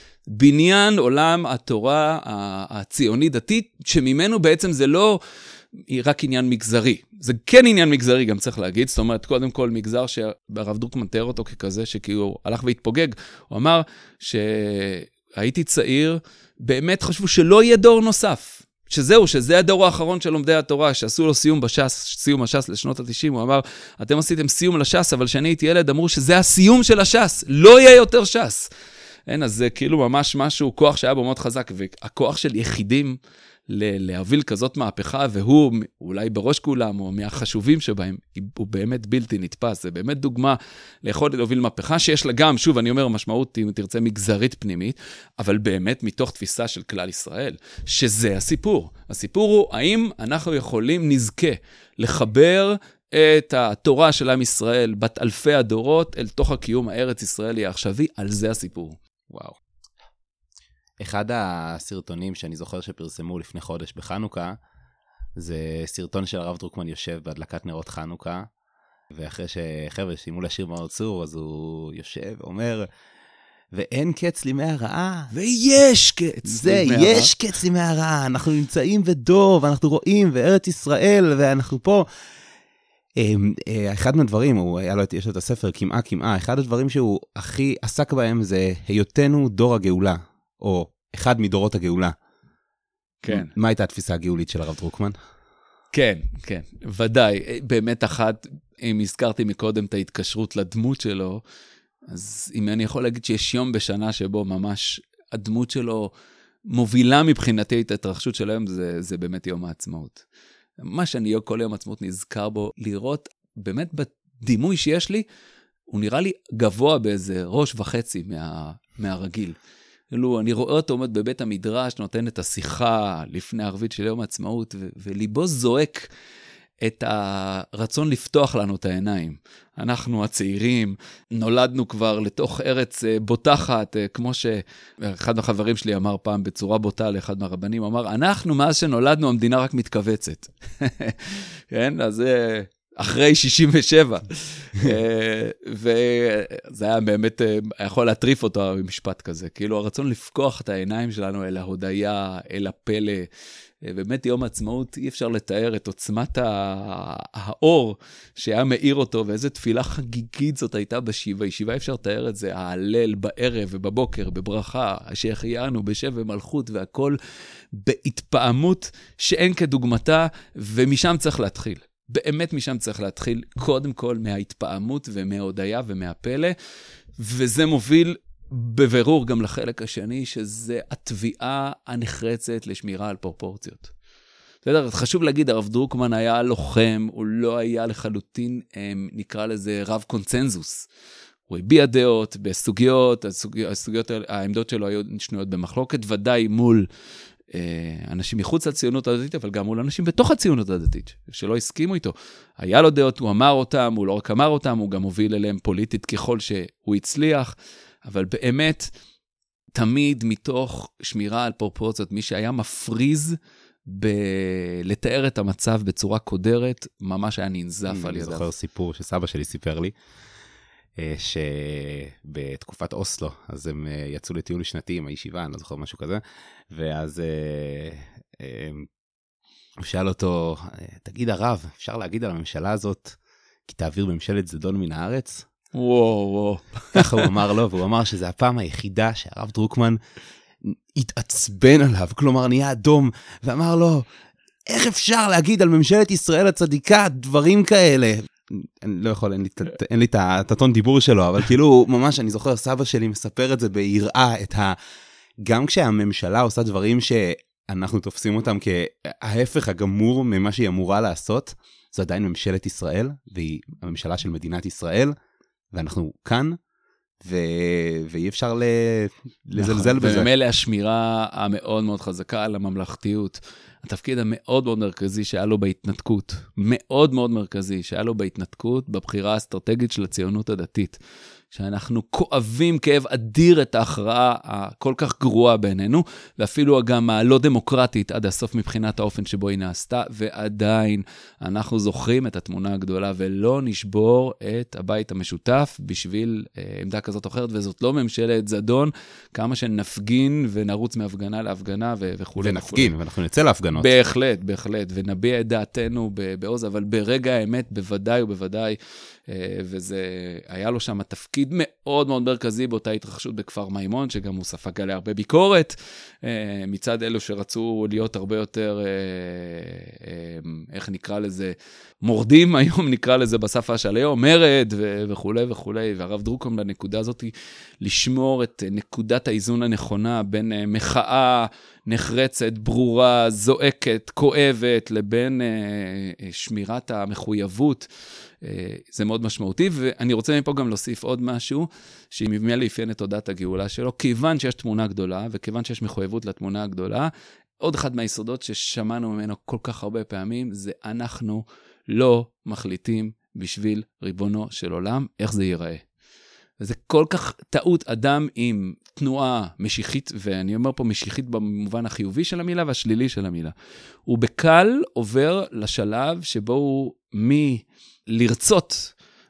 בניין עולם התורה הציוני דתית, שממנו בעצם זה לא רק עניין מגזרי. זה כן עניין מגזרי, גם צריך להגיד, זאת אומרת, קודם כל מגזר שהרב דרוקמן תיאר אותו ככזה, שכאילו הלך והתפוגג, הוא אמר ש... הייתי צעיר, באמת חשבו שלא יהיה דור נוסף, שזהו, שזה הדור האחרון של לומדי התורה, שעשו לו סיום בש"ס, סיום הש"ס לשנות ה-תשעים, הוא אמר, אתם עשיתם סיום לש"ס, אבל כשאני הייתי ילד, אמרו שזה הסיום של הש"ס, לא יהיה יותר ש"ס. אין, אז זה כאילו ממש משהו, כוח שהיה בו מאוד חזק, והכוח של יחידים להוביל כזאת מהפכה, והוא אולי בראש כולם, או מהחשובים שבהם, הוא באמת בלתי נתפס, זה באמת דוגמה ליכולת להוביל מהפכה, שיש לה גם, שוב, אני אומר, משמעות, אם תרצה, מגזרית פנימית, אבל באמת מתוך תפיסה של כלל ישראל, שזה הסיפור. הסיפור הוא, האם אנחנו יכולים, נזכה, לחבר את התורה של עם ישראל, בת אלפי הדורות, אל תוך הקיום הארץ ישראלי העכשווי, על זה הסיפור. וואו. אחד הסרטונים שאני זוכר שפרסמו לפני חודש בחנוכה, זה סרטון של הרב דרוקמן יושב בהדלקת נרות חנוכה, ואחרי שחבר'ה שימו לשיר מאוד צור, אז הוא יושב ואומר, ואין קץ לימי הרעה. ויש קץ. זה, יש קץ לימי הרעה. אנחנו נמצאים בדור, ואנחנו רואים, וארץ ישראל, ואנחנו פה. אחד מהדברים, הוא היה לו, יש לו את הספר, כמעה כמעה, אחד הדברים שהוא הכי עסק בהם זה היותנו דור הגאולה. או אחד מדורות הגאולה. כן. מה הייתה התפיסה הגאולית של הרב דרוקמן? כן, כן, ודאי. באמת אחת, אם הזכרתי מקודם את ההתקשרות לדמות שלו, אז אם אני יכול להגיד שיש יום בשנה שבו ממש הדמות שלו מובילה מבחינתי את ההתרחשות של היום, זה, זה באמת יום העצמאות. מה שאני כל יום העצמאות נזכר בו, לראות באמת בדימוי שיש לי, הוא נראה לי גבוה באיזה ראש וחצי מה, מהרגיל. אלו, אני רואה אותו עומד בבית המדרש, נותן את השיחה לפני הערבית של יום העצמאות, ו- וליבו זועק את הרצון לפתוח לנו את העיניים. אנחנו הצעירים, נולדנו כבר לתוך ארץ בוטחת, כמו שאחד מהחברים שלי אמר פעם בצורה בוטה לאחד מהרבנים, אמר, אנחנו מאז שנולדנו המדינה רק מתכווצת. כן, אז זה... אחרי שישים ושבע, וזה היה באמת, יכול להטריף אותו במשפט כזה, כאילו הרצון לפקוח את העיניים שלנו אל ההודיה, אל הפלא, באמת יום העצמאות אי אפשר לתאר את עוצמת האור שהיה מאיר אותו, ואיזה תפילה חגיגית זאת הייתה בשיבה, ישיבה אפשר לתאר את זה, ההלל בערב ובבוקר, בברכה, שהחיינו בשב ומלכות, והכל בהתפעמות שאין כדוגמתה, ומשם צריך להתחיל. באמת משם צריך להתחיל קודם כל מההתפעמות ומההודיה ומהפלא, וזה מוביל בבירור גם לחלק השני, שזה התביעה הנחרצת לשמירה על פרופורציות. בסדר, חשוב להגיד, הרב דרוקמן היה לוחם, הוא לא היה לחלוטין, נקרא לזה רב קונצנזוס. הוא הביע דעות בסוגיות, הסוגיות, הסוגיות, העמדות שלו היו שנויות במחלוקת, ודאי מול אנשים מחוץ לציונות הדתית, אבל גם מול אנשים בתוך הציונות הדתית, שלא הסכימו איתו. היה לו דעות, הוא אמר אותם, הוא לא רק אמר אותם, הוא גם הוביל אליהם פוליטית ככל שהוא הצליח, אבל באמת, תמיד מתוך שמירה על פרופורציות, מי שהיה מפריז ב- לתאר את המצב בצורה קודרת, ממש היה ננזף על ידיו. אני זוכר סיפור שסבא שלי סיפר לי, שבתקופת אוסלו, אז הם יצאו לטיול שנתי עם הישיבה, אני לא זוכר משהו כזה, ואז הוא שאל אותו, תגיד הרב, אפשר להגיד על הממשלה הזאת, כי תעביר ממשלת זדון מן הארץ? וואו, וואו. ככה הוא אמר לו, והוא אמר שזה הפעם היחידה שהרב דרוקמן התעצבן עליו, כלומר נהיה אדום, ואמר לו, איך אפשר להגיד על ממשלת ישראל הצדיקה דברים כאלה? אני לא יכול, אין לי, אין לי את הטון דיבור שלו, אבל כאילו, ממש, אני זוכר, סבא שלי מספר את זה ביראה, את ה... גם כשהממשלה עושה דברים שאנחנו תופסים אותם כהפך הגמור ממה שהיא אמורה לעשות, זו עדיין ממשלת ישראל, והיא הממשלה של מדינת ישראל, ואנחנו כאן, ו... ואי אפשר ל... לזלזל בזה. וממילא השמירה המאוד מאוד חזקה על הממלכתיות, התפקיד המאוד מאוד מרכזי שהיה לו בהתנתקות, מאוד מאוד מרכזי שהיה לו בהתנתקות, בבחירה האסטרטגית של הציונות הדתית, שאנחנו כואבים כאב אדיר את ההכרעה הכל כך גרועה בינינו, ואפילו גם הלא דמוקרטית עד הסוף מבחינת האופן שבו היא נעשתה, ועדיין אנחנו זוכרים את התמונה הגדולה, ולא נשבור את הבית המשותף בשביל אה, עמדה כזאת או אחרת, וזאת לא ממשלת זדון, כמה שנפגין ונרוץ מהפגנה להפגנה ו- וכו'. ונפגין, ואנחנו נצא להפגנות. בהחלט, בהחלט, ונביע את דעתנו בעוז, אבל ברגע האמת בוודאי ובוודאי, וזה היה לו שם תפקיד מאוד מאוד מרכזי באותה התרחשות בכפר מימון, שגם הוא ספג עליה הרבה ביקורת, מצד אלו שרצו להיות הרבה יותר, איך נקרא לזה, מורדים, היום נקרא לזה בשפה של היום, מרד וכו' וכו', והרב דרוקמן בנקודה הזאת היא לשמור את נקודת האיזון הנכונה בין מחאה נחרצת, ברורה, זועקת, כואבת, לבין שמירת המחויבות. זה מאוד משמעותי, ואני רוצה מפה גם להוסיף עוד משהו, שהיא מבמילה לאפיין את תודעת הגאולה שלו, כיוון שיש תמונה גדולה, וכיוון שיש מחויבות לתמונה הגדולה, עוד אחד מהיסודות ששמענו ממנו כל כך הרבה פעמים, זה אנחנו לא מחליטים בשביל ריבונו של עולם, איך זה ייראה. וזה כל כך טעות אדם עם תנועה משיחית, ואני אומר פה משיחית במובן החיובי של המילה והשלילי של המילה. הוא בקל עובר לשלב שבו הוא מ... לרצות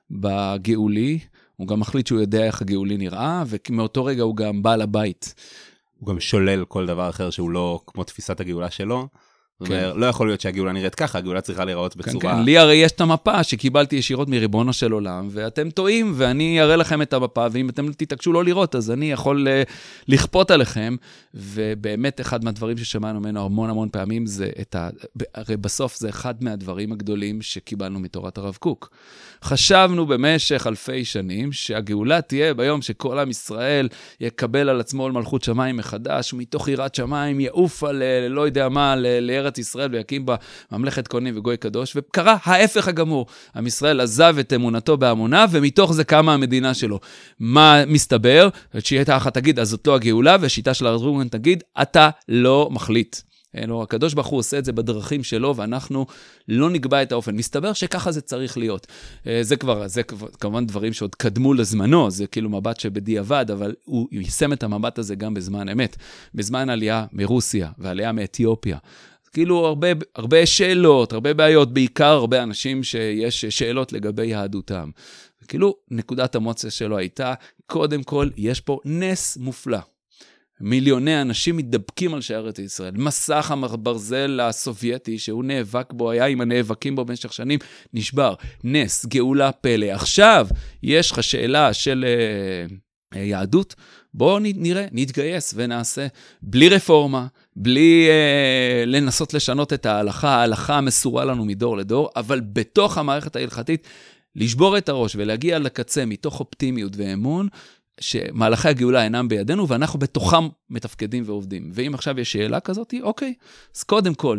בגאולי, הוא גם מחליט שהוא יודע איך הגאולי נראה, ומאותו רגע הוא גם בעל הבית. הוא גם שולל כל דבר אחר שהוא לא כמו תפיסת הגאולה שלו. זאת אומרת, לא יכול להיות שהגאולה נראית ככה, הגאולה צריכה להיראות בצורה... כן, כן, לי הרי יש את המפה שקיבלתי ישירות מריבונו של עולם, ואתם טועים, ואני אראה לכם את המפה, ואם אתם תתעקשו לא לראות, אז אני יכול לכפות עליכם, ובאמת אחד מהדברים ששמענו ממנו המון המון פעמים, זה את ה... הרי בסוף זה אחד מהדברים הגדולים שקיבלנו מתורת הרב קוק. חשבנו במשך אלפי שנים שהגאולה תהיה ביום שכל עם ישראל יקבל על עצמו מלכות שמיים מחדש, ומתוך יראת שמיים יעוף על לא יודע מה, לארץ ישראל ויקים בה ממלכת כהנים וגוי קדוש, וקרה ההפך הגמור. עם ישראל עזב את אמונתו באמונה, ומתוך זה קמה המדינה שלו. מה מסתבר? שיטה אחת תגיד, אז זאת לא הגאולה, ושיטה של הרב דרוקמן תגיד, אתה לא מחליט. לא, הקדוש ברוך הוא עושה את זה בדרכים שלו, ואנחנו לא נקבע את האופן. מסתבר שככה זה צריך להיות. זה כבר, זה כמובן דברים שעוד קדמו לזמנו, זה כאילו מבט שבדיעבד, אבל הוא יישם את המבט הזה גם בזמן אמת. בזמן עלייה מרוסיה ועלייה מאתיופיה. כאילו הרבה, הרבה שאלות, הרבה בעיות, בעיקר הרבה אנשים שיש שאלות לגבי יהדותם. כאילו נקודת המוצא שלו הייתה, קודם כל יש פה נס מופלא. מיליוני אנשים מתדבקים על שערת ישראל. מסך הברזל הסובייטי שהוא נאבק בו, היה עם הנאבקים בו במשך שנים, נשבר. נס, גאולה, פלא. עכשיו יש לך שאלה של uh, יהדות, בואו נראה, נתגייס ונעשה בלי רפורמה, בלי uh, לנסות לשנות את ההלכה, ההלכה מסורה לנו מדור לדור, אבל בתוך המערכת ההלכתית, לשבור את הראש ולהגיע לקצה מתוך אופטימיות ואמון, שמהלכי הגאולה אינם בידינו, ואנחנו בתוכם מתפקדים ועובדים. ואם עכשיו יש שאלה כזאת, אוקיי, אז קודם כל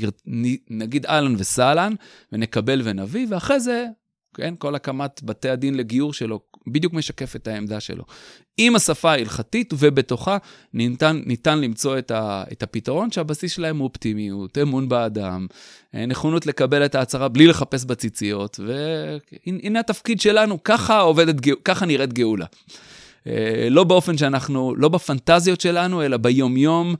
נגיד אהלן וסהלן, ונקבל ונביא, ואחרי זה, כן, כל הקמת בתי הדין לגיור שלו, בדיוק משקף את העמדה שלו. עם השפה ההלכתית, ובתוכה ניתן, ניתן למצוא את, ה, את הפתרון, שהבסיס שלהם הוא אופטימיות, אמון באדם, נכונות לקבל את ההצהרה בלי לחפש בציציות, והנה התפקיד שלנו, ככה עובדת, ככה נראית גאולה. לא באופן שאנחנו, לא בפנטזיות שלנו, אלא ביומיום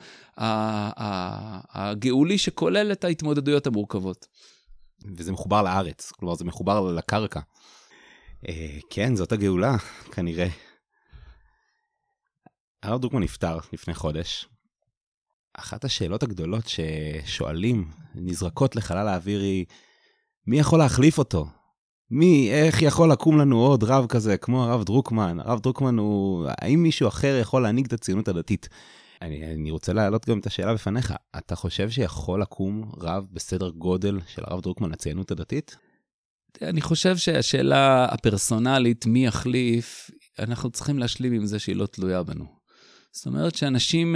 הגאולי שכולל את ההתמודדויות המורכבות. וזה מחובר לארץ, כלומר זה מחובר לקרקע. כן, זאת הגאולה, כנראה. הרב דרוקמן נפטר לפני חודש. אחת השאלות הגדולות ששואלים, נזרקות לחלל האוויר היא, מי יכול להחליף אותו? מי, איך יכול לקום לנו עוד רב כזה, כמו הרב דרוקמן? הרב דרוקמן הוא, האם מישהו אחר יכול להנהיג את הציונות הדתית? אני, אני רוצה להעלות גם את השאלה בפניך. אתה חושב שיכול לקום רב בסדר גודל של הרב דרוקמן לציונות הדתית? אני חושב שהשאלה הפרסונלית, מי יחליף, אנחנו צריכים להשלים עם זה שהיא לא תלויה בנו. זאת אומרת שאנשים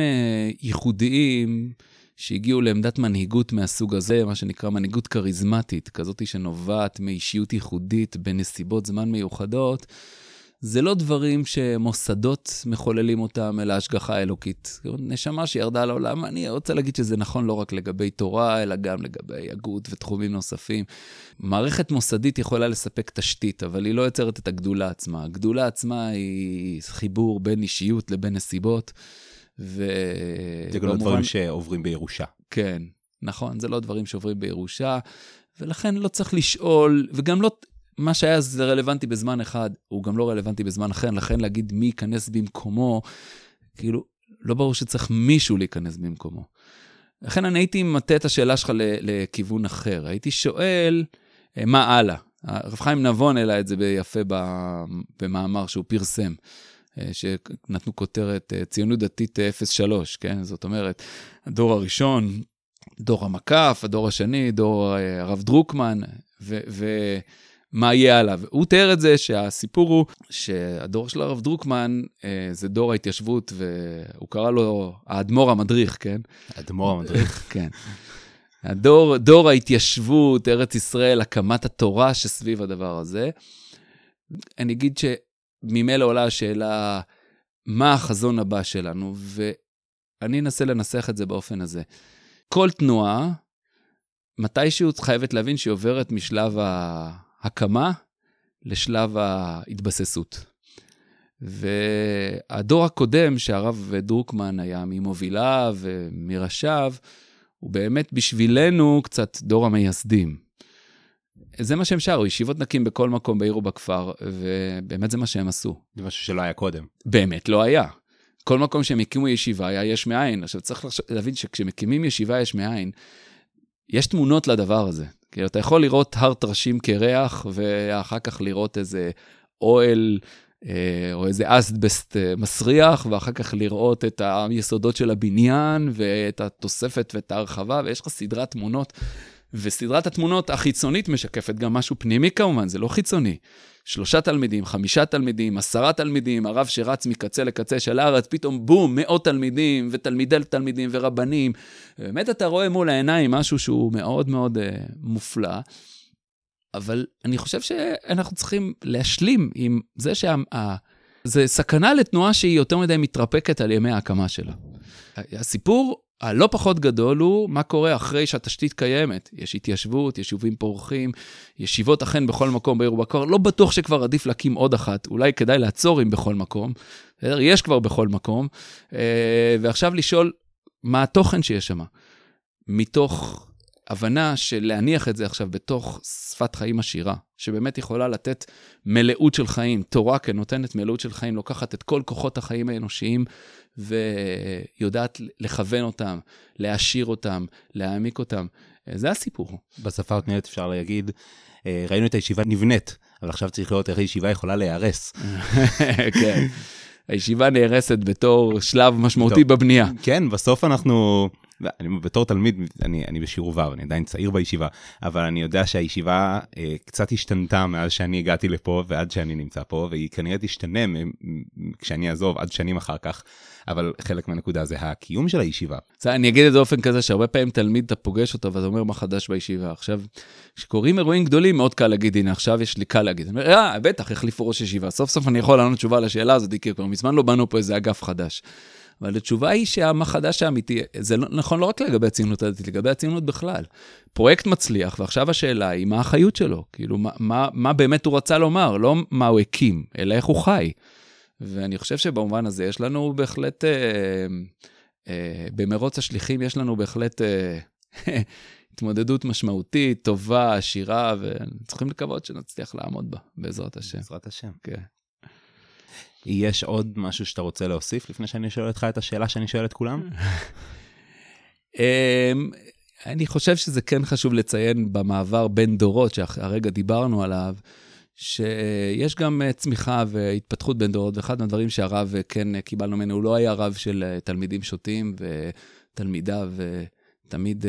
ייחודיים שהגיעו לעמדת מנהיגות מהסוג הזה, מה שנקרא מנהיגות קריזמטית, כזאת שנובעת מאישיות ייחודית בנסיבות זמן מיוחדות, זה לא דברים שמוסדות מחוללים אותם אל ההשגחה האלוקית. נשמה שירדה לעולם, אני רוצה להגיד שזה נכון לא רק לגבי תורה, אלא גם לגבי הגות ותחומים נוספים. מערכת מוסדית יכולה לספק תשתית, אבל היא לא יוצרת את הגדולה עצמה. הגדולה עצמה היא חיבור בין אישיות לבין נסיבות. ו... זה גם לא דברים שעוברים בירושה. כן, נכון, זה לא דברים שעוברים בירושה, ולכן לא צריך לשאול, וגם לא... מה שהיה זה רלוונטי בזמן אחד, הוא גם לא רלוונטי בזמן אחר, לכן להגיד מי ייכנס במקומו, כאילו, לא ברור שצריך מישהו להיכנס במקומו. לכן אני הייתי מטה את השאלה שלך לכיוון אחר, הייתי שואל, מה הלאה? הרב חיים נבון העלה את זה ביפה במאמר שהוא פרסם, שנתנו כותרת ציונות דתית אפס שלוש, כן? זאת אומרת, הדור הראשון, דור המקף, הדור השני, דור הרב דרוקמן, ו... ו מה יהיה עליו? הוא תיאר את זה שהסיפור הוא שהדור של הרב דרוקמן זה דור ההתיישבות, והוא קרא לו האדמו"ר המדריך, כן? האדמו"ר המדריך. כן. הדור, דור ההתיישבות, ארץ ישראל, הקמת התורה שסביב הדבר הזה. אני אגיד שממילא עולה השאלה, מה החזון הבא שלנו? ואני אנסה לנסח את זה באופן הזה. כל תנועה, מתישהו חייבת להבין שהיא עוברת משלב ה... הקמה לשלב ההתבססות. והדור הקודם שהרב דרוקמן היה ממובילה ומראשיו, הוא באמת בשבילנו קצת דור המייסדים. זה מה שהם שרו, ישיבות נקים בכל מקום בעיר ובכפר, ובאמת זה מה שהם עשו. זה משהו שלא היה קודם. באמת לא היה. כל מקום שהם הקימו ישיבה היה יש מאין. עכשיו צריך להבין שכשמקימים ישיבה יש מאין, יש תמונות לדבר הזה. כאילו, אתה יכול לראות הר טרשים כריח, ואחר כך לראות איזה אוהל, או איזה אסבסט מסריח, ואחר כך לראות את היסודות של הבניין, ואת התוספת ואת ההרחבה, ויש לך סדרת תמונות, וסדרת התמונות החיצונית משקפת גם משהו פנימי כמובן, זה לא חיצוני. שלושה תלמידים, חמישה תלמידים, עשרה תלמידים, הרב שרץ מקצה לקצה של הארץ, פתאום בום, מאות תלמידים, ותלמידי תלמידים ורבנים. באמת אתה רואה מול העיניים משהו שהוא מאוד מאוד uh, מופלא, אבל אני חושב שאנחנו צריכים להשלים עם זה שה... זה סכנה לתנועה שהיא יותר מדי מתרפקת על ימי ההקמה שלה. הסיפור הלא פחות גדול הוא מה קורה אחרי שהתשתית קיימת. יש התיישבות, יישובים פורחים, ישיבות אכן בכל מקום בעיר ובכפר. לא בטוח שכבר עדיף להקים עוד אחת, אולי כדאי לעצור עם בכל מקום. יש כבר בכל מקום. ועכשיו לשאול מה התוכן שיש שם. מתוך הבנה של להניח את זה עכשיו בתוך שפת חיים עשירה, שבאמת יכולה לתת מלאות של חיים. תורה כנותנת מלאות של חיים, לוקחת את כל כוחות החיים האנושיים, ויודעת לכוון אותם, להעשיר אותם, להעמיק אותם. זה הסיפור. בשפה האותנית אפשר להגיד, ראינו את הישיבה נבנית, אבל עכשיו צריך לראות איך הישיבה יכולה להיהרס. כן. הישיבה נהרסת בתור שלב משמעותי בבנייה. כן, בסוף אנחנו... אני, בתור תלמיד, אני, אני בשיעור ו', אני עדיין צעיר בישיבה, אבל אני יודע שהישיבה אה, קצת השתנתה מאז שאני הגעתי לפה ועד שאני נמצא פה, והיא כנראה תשתנה כשאני אעזוב עד שנים אחר כך, אבל חלק מהנקודה זה הקיום של הישיבה. אני אגיד את זה באופן כזה, שהרבה פעמים תלמיד אתה פוגש אותו, ואתה אומר מה חדש בישיבה. עכשיו, כשקוראים אירועים גדולים, מאוד קל להגיד, הנה עכשיו יש לי קל להגיד. אני אומר, אה, בטח, החליפו ראש ישיבה. סוף סוף אני יכול לענות תשובה לשאלה הזאת, כי כבר מזמן לא באנו פה איזה אגף חדש. אבל התשובה היא שהמה חדש האמיתי, זה נכון לא רק לגבי הציונות הדתית, לגבי הציונות בכלל. פרויקט מצליח, ועכשיו השאלה היא מה האחריות שלו, כאילו מה, מה, מה באמת הוא רצה לומר, לא מה הוא הקים, אלא איך הוא חי. ואני חושב שבמובן הזה יש לנו בהחלט, אה, אה, במרוץ השליחים יש לנו בהחלט אה, התמודדות משמעותית, טובה, עשירה, וצריכים לקוות שנצליח לעמוד בה, בעזרת השם. בעזרת השם. כן. יש עוד משהו שאתה רוצה להוסיף לפני שאני שואל אותך את השאלה שאני שואל את כולם? אני חושב שזה כן חשוב לציין במעבר בין דורות, שהרגע דיברנו עליו, שיש גם צמיחה והתפתחות בין דורות, ואחד מהדברים שהרב כן קיבלנו ממנו, הוא לא היה רב של תלמידים שוטים, ותלמידיו תמיד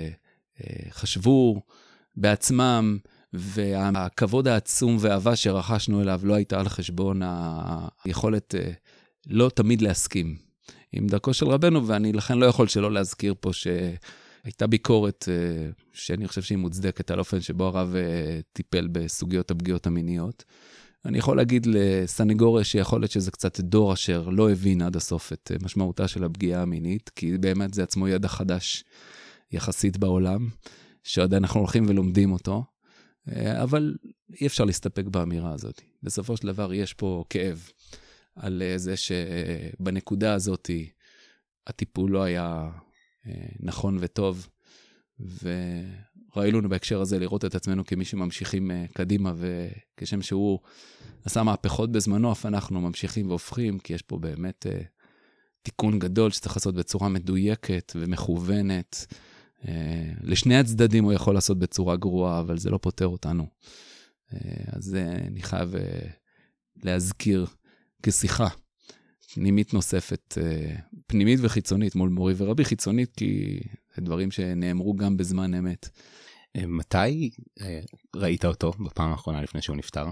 חשבו בעצמם, והכבוד העצום והאהבה שרכשנו אליו לא הייתה על חשבון היכולת לא תמיד להסכים עם דרכו של רבנו, ואני לכן לא יכול שלא להזכיר פה שהייתה ביקורת שאני חושב שהיא מוצדקת על אופן שבו הרב טיפל בסוגיות הפגיעות המיניות. אני יכול להגיד לסניגוריה שיכול להיות שזה קצת דור אשר לא הבין עד הסוף את משמעותה של הפגיעה המינית, כי באמת זה עצמו ידע חדש יחסית בעולם, שעדיין אנחנו הולכים ולומדים אותו, אבל אי אפשר להסתפק באמירה הזאת. בסופו של דבר יש פה כאב על זה שבנקודה הזאת הטיפול לא היה נכון וטוב, וראינו בהקשר הזה לראות את עצמנו כמי שממשיכים קדימה, וכשם שהוא עשה מהפכות בזמנו, אף אנחנו ממשיכים והופכים, כי יש פה באמת תיקון גדול שצריך לעשות בצורה מדויקת ומכוונת, לשני הצדדים הוא יכול לעשות בצורה גרועה, אבל זה לא פותר אותנו. אז אני חייב להזכיר כשיחה פנימית נוספת, פנימית וחיצונית מול מורי ורבי, חיצונית כי זה דברים שנאמרו גם בזמן אמת. מתי ראית אותו בפעם האחרונה לפני שהוא נפטר?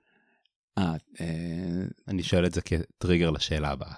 אני שואל את זה כטריגר לשאלה הבאה.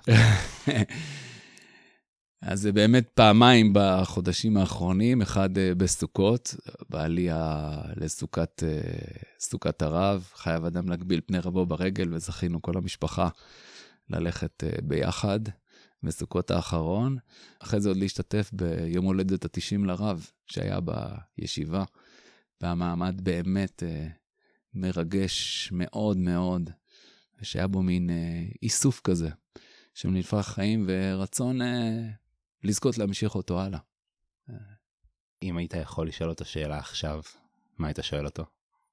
אז זה באמת פעמיים בחודשים האחרונים, אחד בסוכות, בעלייה לסוכת סוכת הרב, חייב אדם להגביל פני רבו ברגל, וזכינו כל המשפחה ללכת ביחד בסוכות האחרון. אחרי זה עוד להשתתף ביום הולדת התשעים לרב, שהיה בישיבה, והמעמד באמת מרגש מאוד מאוד, ושהיה בו מין איסוף כזה, של נפח חיים ורצון לזכות להמשיך אותו הלאה. אם היית יכול לשאול אותו שאלה עכשיו, מה היית שואל אותו?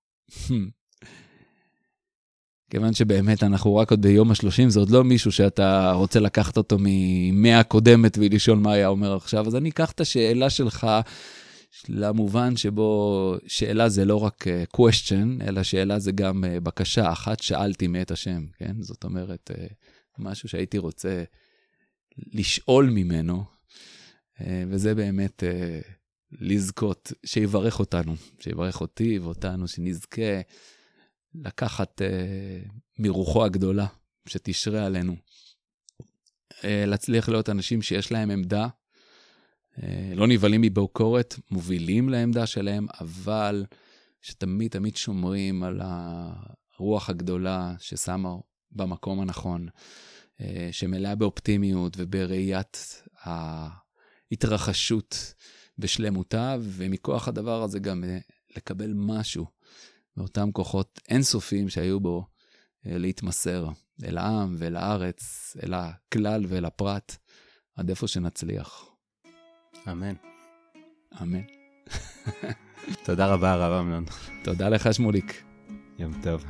כיוון שבאמת אנחנו רק עוד ביום השלושים, זה עוד לא מישהו שאתה רוצה לקחת אותו ממאה הקודמת ולשאול מה היה אומר עכשיו, אז אני אקח את השאלה שלך למובן שבו שאלה זה לא רק question, אלא שאלה זה גם בקשה. אחת שאלתי מאת השם, כן? זאת אומרת, משהו שהייתי רוצה לשאול ממנו, וזה באמת לזכות, שיברך אותנו, שיברך אותי ואותנו, שנזכה לקחת מרוחו הגדולה, שתשרה עלינו. להצליח להיות אנשים שיש להם עמדה, לא נבלים מביקורת, מובילים לעמדה שלהם, אבל שתמיד תמיד שומרים על הרוח הגדולה ששמה במקום הנכון, שמלאה באופטימיות ובראיית ההתרחשות בשלמותה, ומכוח הדבר הזה גם לקבל משהו מאותם כוחות אינסופיים שהיו בו להתמסר אל העם ואל הארץ, אל הכלל ואל הפרט, עד איפה שנצליח. אמן. אמן. תודה רבה הרב אמנון. תודה לך שמוליק. יום טוב.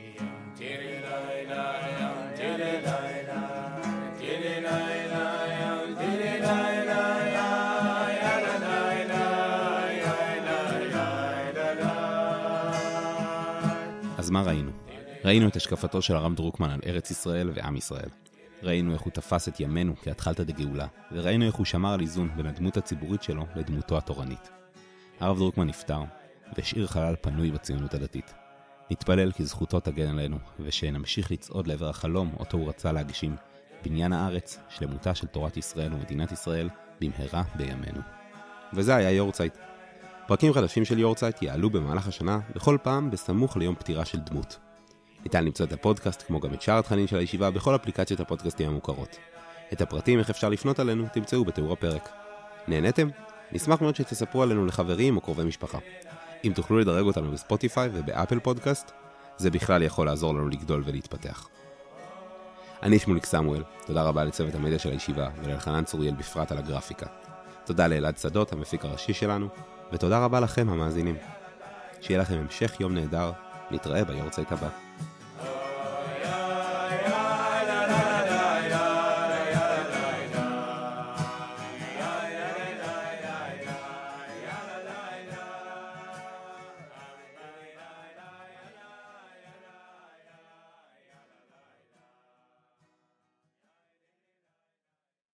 אז מה ראינו? ראינו את השקפתו של הרב דרוקמן על ארץ ישראל ועם ישראל. ראינו איך הוא תפס את ימינו כהתחלתא דגאולה, וראינו איך הוא שמר על איזון בין הדמות הציבורית שלו לדמותו התורנית. הרב דרוקמן נפטר, והשאיר חלל פנוי בציונות הדתית. נתפלל כי זכותו תגן עלינו, ושנמשיך לצעוד לעבר החלום אותו הוא רצה להגשים, בניין הארץ, שלמותה של תורת ישראל ומדינת ישראל, במהרה בימינו. וזה היה יורצייט. פרקים חדשים של יורצייט יעלו במהלך השנה, בכל פעם בסמוך ליום פטירה של דמות. ניתן למצוא את הפודקאסט, כמו גם את שאר התכנים של הישיבה, בכל אפליקציות הפודקאסטים המוכרות. את הפרטים איך אפשר לפנות עלינו תמצאו בתיאור הפרק. נהנתם? נשמח מאוד שתספרו עלינו לחברים או קרובי משפחה. אם תוכלו לדרג אותנו בספוטיפיי ובאפל פודקאסט, זה בכלל יכול לעזור לנו לגדול ולהתפתח. אני שמוליק סמואל, תודה רבה לצוות המדיה של הישיבה ולאלחנן צוריאל בפרט על הגרפיקה. תודה לאלעד שדות, המפיק הראשי שלנו, ותודה רבה לכם המאזינים. שיהיה לכם המשך יום נהדר, נתראה ביורצייט הבא.